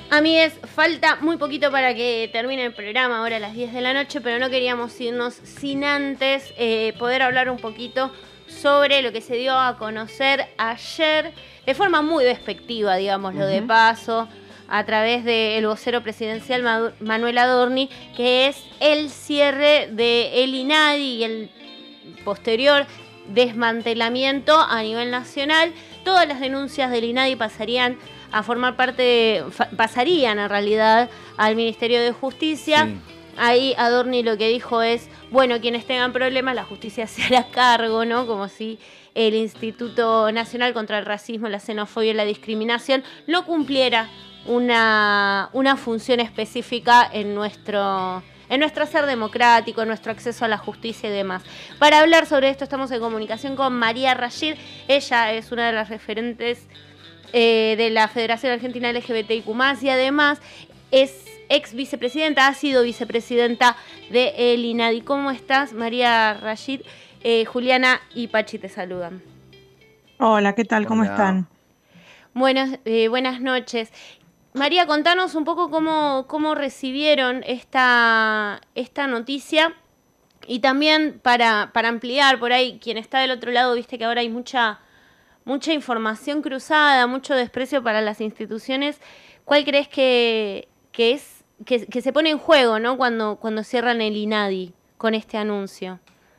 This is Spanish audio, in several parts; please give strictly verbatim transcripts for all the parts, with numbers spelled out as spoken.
A mí es, falta muy poquito para que termine el programa, ahora a las diez de la noche, pero no queríamos irnos sin antes eh, poder hablar un poquito sobre lo que se dio a conocer ayer, de forma muy despectiva, digámoslo uh-huh. de paso, a través del vocero presidencial Manuel Adorni, que es el cierre del INADI y el posterior desmantelamiento a nivel nacional. Todas las denuncias del INADI pasarían a formar parte, de, pasarían en realidad al Ministerio de Justicia. Sí. Ahí Adorni lo que dijo es, bueno, quienes tengan problemas, la justicia se hará cargo, ¿no? Como si el Instituto Nacional contra el Racismo, la Xenofobia y la Discriminación no cumpliera una, una función específica en nuestro, en nuestro ser democrático, en nuestro acceso a la justicia y demás. Para hablar sobre esto estamos en comunicación con María Rashid. Ella es una de las referentes Eh, de la Federación Argentina L G B T I Q más, y además es ex vicepresidenta, ha sido vicepresidenta de el INADI. ¿Cómo estás, María Rashid? Eh, Juliana y Pachi te saludan. Hola, ¿qué tal? ¿Cómo Hola. están? Buenas, eh, buenas noches. María, contanos un poco cómo, cómo recibieron esta, esta noticia, y también para, para ampliar por ahí, quien está del otro lado, viste que ahora hay mucha... mucha información cruzada, mucho desprecio para las instituciones. ¿Cuál crees que, que es que, que se pone en juego, ¿no? cuando, cuando cierran el INADI con este anuncio?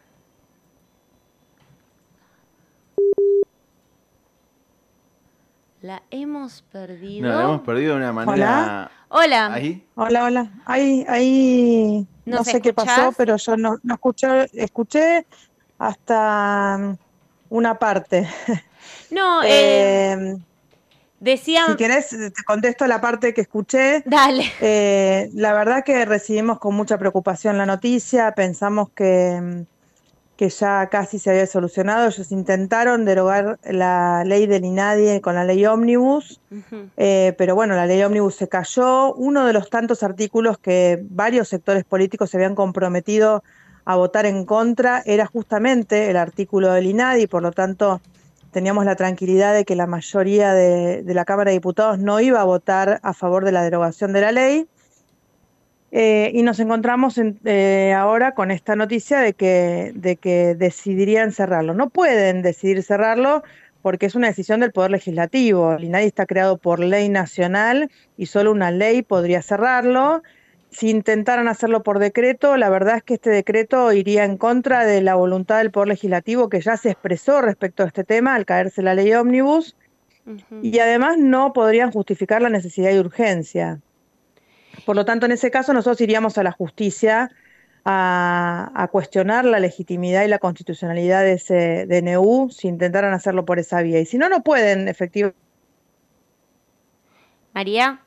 La hemos perdido. No, la hemos perdido de una manera... Hola. Hola. ¿Ahí? Hola, hola. Ahí, ahí no sé qué pasó, pero yo no, no escuché, escuché hasta una parte. No, eh, eh, decía... Si querés, te contesto la parte que escuché. Dale. Eh, la verdad que recibimos con mucha preocupación la noticia, pensamos que, que ya casi se había solucionado. Ellos intentaron derogar la ley del INADI con la ley ómnibus, uh-huh. eh, pero bueno, la ley ómnibus se cayó. Uno de los tantos artículos que varios sectores políticos se habían comprometido a votar en contra era justamente el artículo del INADI, por lo tanto teníamos la tranquilidad de que la mayoría de, de la Cámara de Diputados no iba a votar a favor de la derogación de la ley. Eh, y nos encontramos en, eh, ahora con esta noticia de que, de que decidirían cerrarlo. No pueden decidir cerrarlo porque es una decisión del Poder Legislativo. El INADI está creado por ley nacional y solo una ley podría cerrarlo. Si intentaran hacerlo por decreto, la verdad es que este decreto iría en contra de la voluntad del Poder Legislativo, que ya se expresó respecto a este tema al caerse la ley ómnibus, uh-huh. y además no podrían justificar la necesidad y urgencia. Por lo tanto, en ese caso nosotros iríamos a la justicia a, a cuestionar la legitimidad y la constitucionalidad de ese D N U si intentaran hacerlo por esa vía. Y si no, no pueden, efectivamente. María.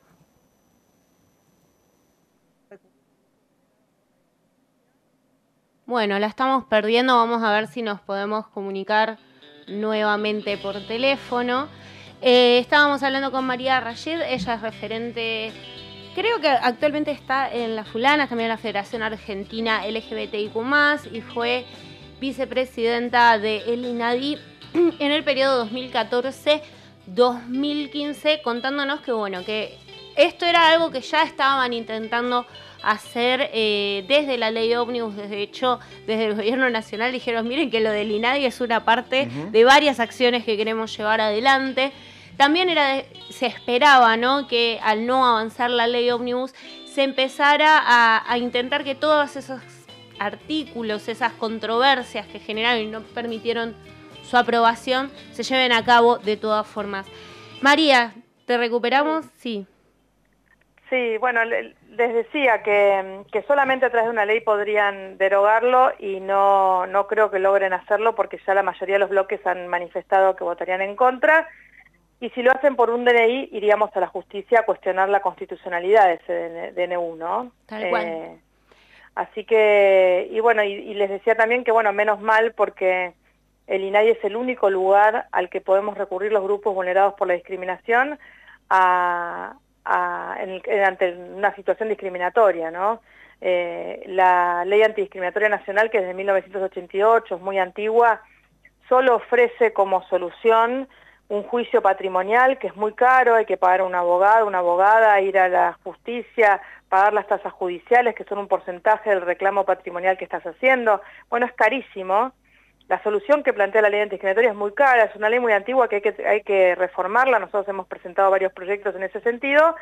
Bueno, la estamos perdiendo, vamos a ver si nos podemos comunicar nuevamente por teléfono. Eh, estábamos hablando con María Rashid, ella es referente, creo que actualmente está en la Fulana, también en la Federación Argentina L G B T I Q más, y fue vicepresidenta del INADI en el periodo dos mil catorce a dos mil quince, contándonos que, bueno, que esto era algo que ya estaban intentando hacer eh, desde la ley ómnibus. De hecho, desde el gobierno nacional dijeron, miren que lo del INADI es una parte uh-huh. de varias acciones que queremos llevar adelante. También era de, se esperaba, ¿no?, que al no avanzar la ley ómnibus se empezara a, a intentar que todos esos artículos, esas controversias que generaron y no permitieron su aprobación, se lleven a cabo de todas formas. María, ¿te recuperamos? Sí. Sí, bueno, les decía que, que solamente a través de una ley podrían derogarlo, y no, no creo que logren hacerlo porque ya la mayoría de los bloques han manifestado que votarían en contra. Y si lo hacen por un D N I, iríamos a la justicia a cuestionar la constitucionalidad de ese D N U, ¿no? Tal cual. Eh, así que, y bueno, y, y les decía también que, bueno, menos mal, porque el INADI es el único lugar al que podemos recurrir los grupos vulnerados por la discriminación a... A, en el, ante una situación discriminatoria, ¿no? Eh, la ley antidiscriminatoria nacional, que es de mil novecientos ochenta y ocho, es muy antigua, solo ofrece como solución un juicio patrimonial que es muy caro, hay que pagar a un abogado, una abogada, ir a la justicia, pagar las tasas judiciales, que son un porcentaje del reclamo patrimonial que estás haciendo. Bueno, es carísimo. La solución que plantea la ley antidiscriminatoria es muy cara, es una ley muy antigua que hay que, hay que reformarla. Nosotros hemos presentado varios proyectos en ese sentido.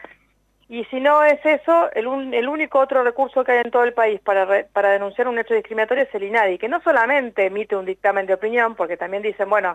Y si no es eso, el, un, el único otro recurso que hay en todo el país para, re, para denunciar un hecho discriminatorio es el INADI, que no solamente emite un dictamen de opinión, porque también dicen, bueno,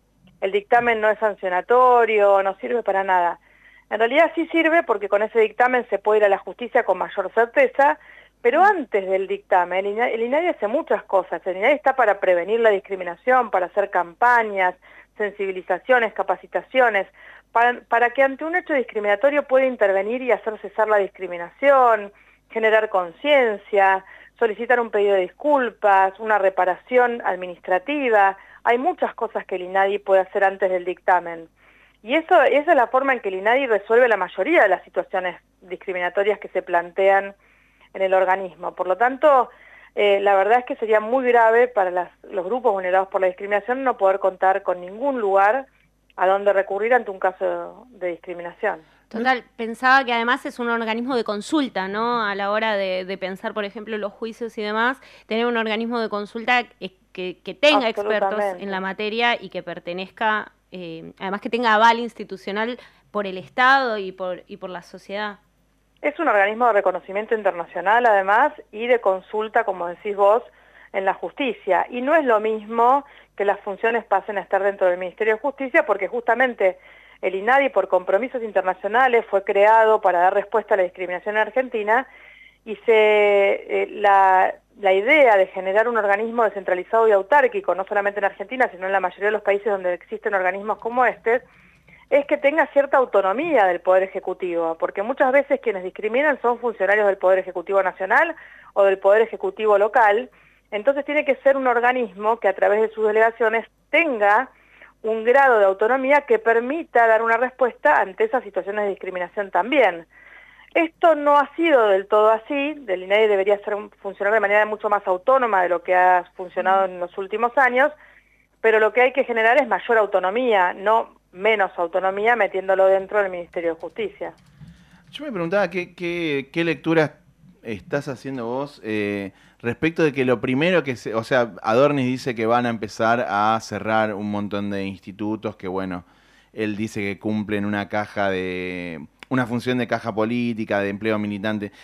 el dictamen no es sancionatorio, no sirve para nada. En realidad sí sirve porque con ese dictamen se puede ir a la justicia con mayor certeza, pero antes del dictamen, el INADI, el INADI hace muchas cosas. El INADI está para prevenir la discriminación, para hacer campañas, sensibilizaciones, capacitaciones, para, para que ante un hecho discriminatorio pueda intervenir y hacer cesar la discriminación, generar conciencia, solicitar un pedido de disculpas, una reparación administrativa. Hay muchas cosas que el INADI puede hacer antes del dictamen. Y eso, esa es la forma en que el INADI resuelve la mayoría de las situaciones discriminatorias que se plantean en el organismo. Por lo tanto, eh, la verdad es que sería muy grave para las, los grupos vulnerados por la discriminación no poder contar con ningún lugar a donde recurrir ante un caso de discriminación. Total, pensaba que además es un organismo de consulta, ¿no? A la hora de, de pensar, por ejemplo, los juicios y demás, tener un organismo de consulta que, que tenga expertos en la materia y que pertenezca, eh, además que tenga aval institucional por el Estado y por, y por la sociedad. Es un organismo de reconocimiento internacional, además, y de consulta, como decís vos, en la justicia. Y no es lo mismo que las funciones pasen a estar dentro del Ministerio de Justicia, porque justamente el INADI, por compromisos internacionales, fue creado para dar respuesta a la discriminación en Argentina, y se, eh, la, la idea de generar un organismo descentralizado y autárquico, no solamente en Argentina, sino en la mayoría de los países donde existen organismos como este, es que tenga cierta autonomía del Poder Ejecutivo, porque muchas veces quienes discriminan son funcionarios del Poder Ejecutivo Nacional o del Poder Ejecutivo local. Entonces tiene que ser un organismo que a través de sus delegaciones tenga un grado de autonomía que permita dar una respuesta ante esas situaciones de discriminación también. Esto no ha sido del todo así, el INADI debería ser un, funcionar de manera mucho más autónoma de lo que ha funcionado en los últimos años, pero lo que hay que generar es mayor autonomía, no menos autonomía metiéndolo dentro del Ministerio de Justicia. Yo me preguntaba qué, qué, qué lecturas estás haciendo vos eh, respecto de que lo primero que se, o sea, Adorni dice que van a empezar a cerrar un montón de institutos que, bueno, él dice que cumplen una caja de, una función de caja política, de empleo militante.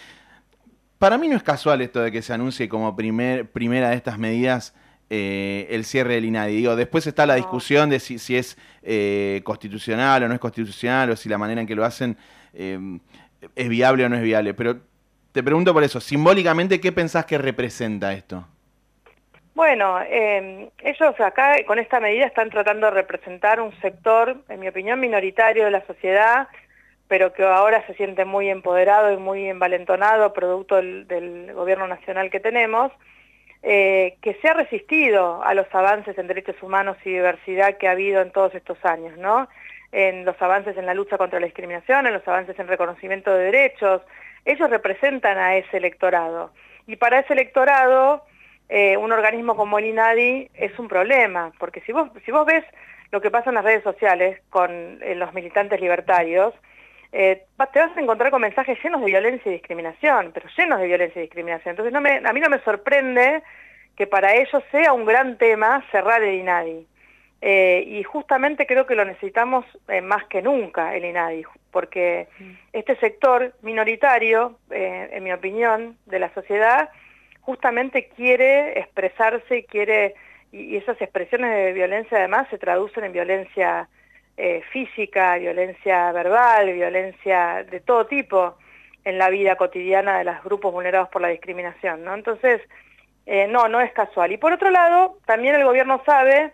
Para mí no es casual esto de que se anuncie como primer, primera de estas medidas Eh, el cierre del INADI. Digo, después está la discusión de si, si es eh, constitucional o no es constitucional, o si la manera en que lo hacen eh, es viable o no es viable. Pero te pregunto por eso, simbólicamente, ¿qué pensás que representa esto? Bueno, eh, ellos acá con esta medida están tratando de representar un sector, en mi opinión, minoritario de la sociedad, pero que ahora se siente muy empoderado y muy envalentonado producto del, del gobierno nacional que tenemos, Eh, que se ha resistido a los avances en derechos humanos y diversidad que ha habido en todos estos años, ¿no? En los avances en la lucha contra la discriminación, en los avances en reconocimiento de derechos. Ellos representan a ese electorado. Y para ese electorado, eh, un organismo como el INADI es un problema, porque si vos, si vos ves lo que pasa en las redes sociales con eh, los militantes libertarios, Eh, te vas a encontrar con mensajes llenos de violencia y discriminación, pero llenos de violencia y discriminación. Entonces no me, a mí no me sorprende que para ellos sea un gran tema cerrar el INADI. Eh, y justamente creo que lo necesitamos eh, más que nunca el INADI, porque este sector minoritario, eh, en mi opinión, de la sociedad, justamente quiere expresarse, quiere, y, y esas expresiones de violencia además se traducen en violencia Eh, física, violencia verbal, violencia de todo tipo en la vida cotidiana de los grupos vulnerados por la discriminación, ¿no? Entonces, eh, no, no es casual. Y por otro lado, también el gobierno sabe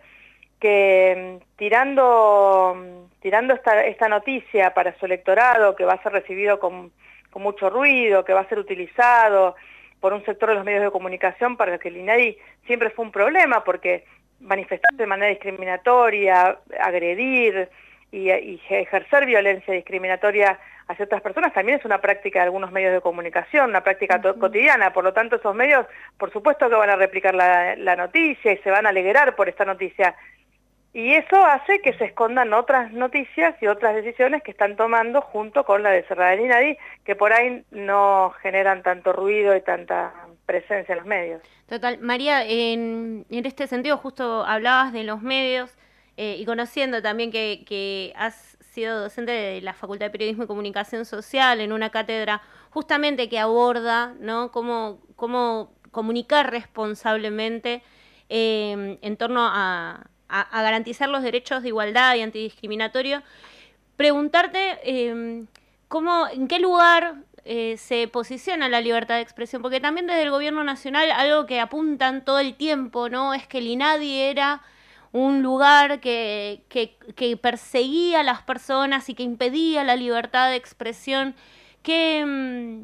que tirando, tirando esta, esta noticia para su electorado, que va a ser recibido con, con mucho ruido, que va a ser utilizado por un sector de los medios de comunicación para que el INADI siempre fue un problema, porque manifestarse de manera discriminatoria, agredir y, y ejercer violencia discriminatoria hacia otras personas también es una práctica de algunos medios de comunicación, una práctica uh-huh. cotidiana. Por lo tanto, esos medios, por supuesto que van a replicar la, la noticia y se van a alegrar por esta noticia. Y eso hace que se escondan otras noticias y otras decisiones que están tomando junto con la de cerrar el INADI, que por ahí no generan tanto ruido y tanta presencia en los medios. Total. María, en, en este sentido justo hablabas de los medios eh, y conociendo también que, que has sido docente de la Facultad de Periodismo y Comunicación Social en una cátedra justamente que aborda, ¿no?, cómo, cómo comunicar responsablemente eh, en torno a, a, a garantizar los derechos de igualdad y antidiscriminatorio. Preguntarte eh, cómo, en qué lugar eh, se posiciona la libertad de expresión, porque también desde el gobierno nacional algo que apuntan todo el tiempo, ¿no?, es que el INADI era un lugar que, que, que perseguía a las personas y que impedía la libertad de expresión. ¿Qué,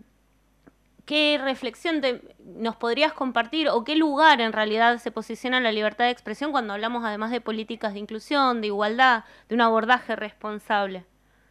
qué reflexión te, nos podrías compartir o qué lugar en realidad se posiciona la libertad de expresión cuando hablamos además de políticas de inclusión, de igualdad, de un abordaje responsable?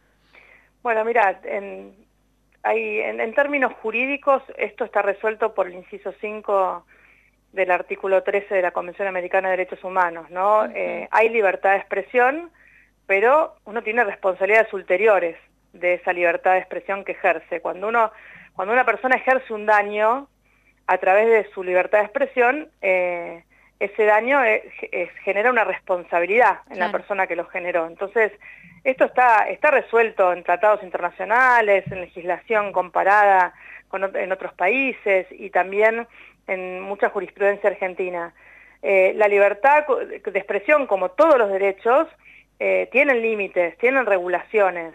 Bueno, mira, en, hay, en, en términos jurídicos esto está resuelto por el inciso cinco del artículo trece de la Convención Americana de Derechos Humanos, ¿no? Uh-huh. Eh, hay libertad de expresión, pero uno tiene responsabilidades ulteriores de esa libertad de expresión que ejerce. Cuando uno, cuando una persona ejerce un daño a través de su libertad de expresión, eh, ese daño es, es, genera una responsabilidad en claro. la persona que lo generó. Entonces, esto está, está resuelto en tratados internacionales, en legislación comparada con, en otros países y también en mucha jurisprudencia argentina. Eh, la libertad de expresión, como todos los derechos, eh, tienen límites, tienen regulaciones.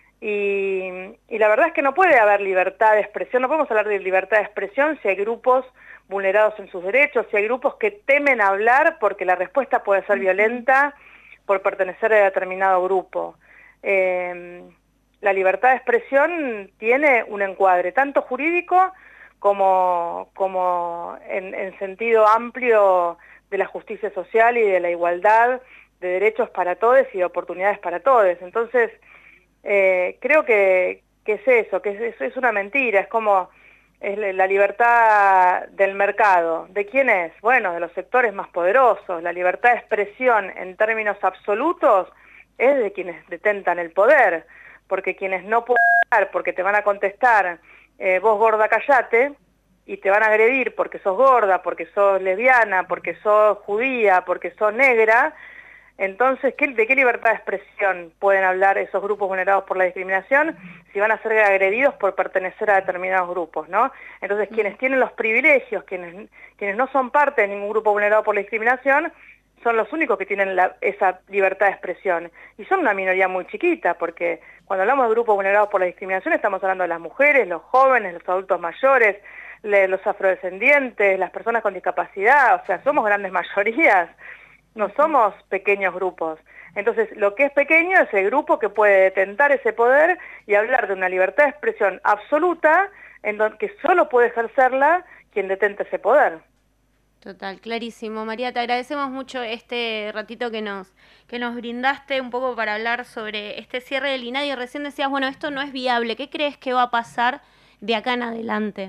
Y, y la verdad es que no puede haber libertad de expresión, no podemos hablar de libertad de expresión si hay grupos vulnerados en sus derechos, si hay grupos que temen hablar porque la respuesta puede ser violenta por pertenecer a determinado grupo. Eh, la libertad de expresión tiene un encuadre tanto jurídico como, como en, en sentido amplio de la justicia social y de la igualdad de derechos para todos y de oportunidades para todos. Entonces, eh, creo que, que es eso, que es, es una mentira, es como es la libertad del mercado. ¿De quién es? Bueno, de los sectores más poderosos. La libertad de expresión en términos absolutos es de quienes detentan el poder, porque quienes no pueden hablar, porque te van a contestar, eh, vos gorda callate, y te van a agredir porque sos gorda, porque sos lesbiana, porque sos judía, porque sos negra. Entonces, ¿qué, ¿de qué libertad de expresión pueden hablar esos grupos vulnerados por la discriminación si van a ser agredidos por pertenecer a determinados grupos, ¿no? Entonces, quienes tienen los privilegios, quienes, quienes no son parte de ningún grupo vulnerado por la discriminación, son los únicos que tienen la, esa libertad de expresión. Y son una minoría muy chiquita, porque cuando hablamos de grupos vulnerados por la discriminación estamos hablando de las mujeres, los jóvenes, los adultos mayores, los afrodescendientes, las personas con discapacidad, o sea, somos grandes mayorías. No somos pequeños grupos. Entonces, lo que es pequeño es el grupo que puede detentar ese poder y hablar de una libertad de expresión absoluta en donde que solo puede ejercerla quien detente ese poder. Total, clarísimo. María, te agradecemos mucho este ratito que nos, que nos brindaste un poco para hablar sobre este cierre del INADI. Recién decías, bueno, esto no es viable. ¿Qué crees que va a pasar de acá en adelante?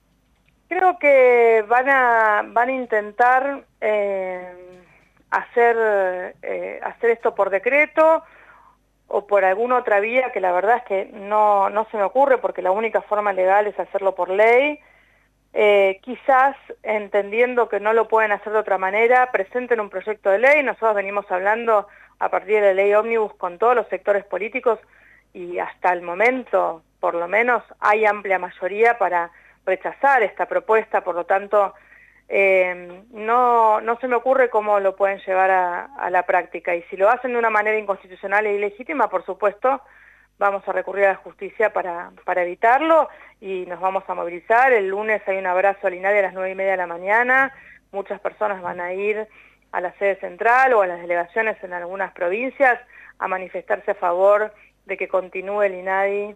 Creo que van a, van a intentar... Eh, hacer eh, hacer esto por decreto o por alguna otra vía que la verdad es que no, no se me ocurre porque la única forma legal es hacerlo por ley. Eh, quizás entendiendo que no lo pueden hacer de otra manera, presenten un proyecto de ley. Nosotros venimos hablando a partir de la ley ómnibus con todos los sectores políticos y hasta el momento, por lo menos, hay amplia mayoría para rechazar esta propuesta, por lo tanto... Eh, no, no se me ocurre cómo lo pueden llevar a, a la práctica, y si lo hacen de una manera inconstitucional e ilegítima, por supuesto, vamos a recurrir a la justicia para, para evitarlo y nos vamos a movilizar. El lunes hay un abrazo al INADI a las nueve y media de la mañana, muchas personas van a ir a la sede central o a las delegaciones en algunas provincias a manifestarse a favor de que continúe el INADI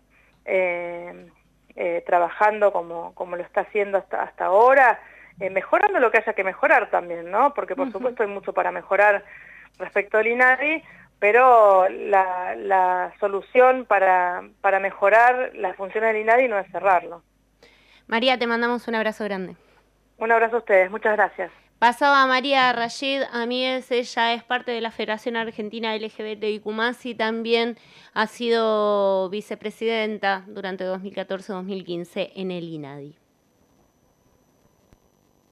eh, eh, trabajando como, como lo está haciendo hasta, hasta ahora, Eh, mejorando lo que haya que mejorar también, ¿no? Porque por uh-huh. supuesto hay mucho para mejorar respecto al INADI, pero la, la solución para, para mejorar las funciones del INADI no es cerrarlo. María, te mandamos un abrazo grande. Un abrazo a ustedes, muchas gracias. Pasaba María Rashid Amíguez, ella es parte de la Federación Argentina L G B T I Q más, y también ha sido vicepresidenta durante dos mil catorce a dos mil quince en el INADI.